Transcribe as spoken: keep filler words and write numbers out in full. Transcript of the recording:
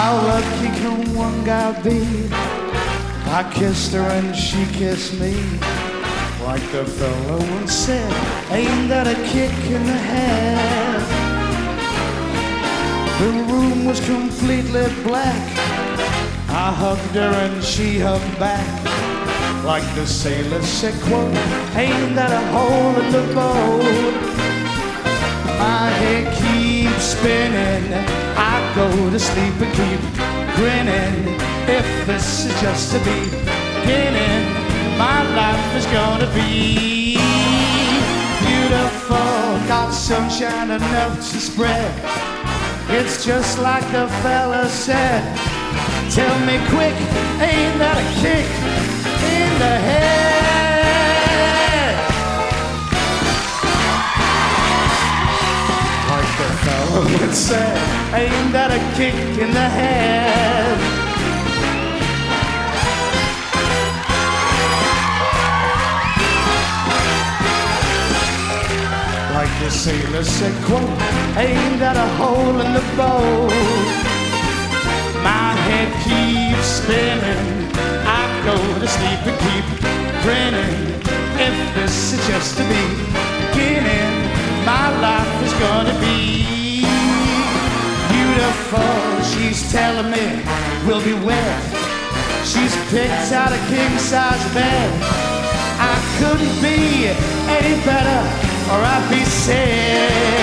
How lucky can one guy be? I kissed her and she kissed me. Like the fellow once said, ain't that a kick in the head? The room was completely black. I hugged her and she hugged back. Like the sailor said, quote, ain't that a hole in the boat? My head keeps spinning. I go to sleep and keep grinning. If this is just the beginning, my life is gonna be beautiful. Got sunshine enough to spread. It's just like the fella said. Tell me quick, ain't that a kick in the head? Like the fella would say, ain't that a kick in the head? Like the sailor said, quote, ain't that a hole in the boat? My head keeps spinning. I go to sleep and keep grinning. If this is just the beginning, my life is gonna be beautiful. She's telling me we'll be wed. She's picked out a king-size bed. I couldn't be any better, or I'd be sad.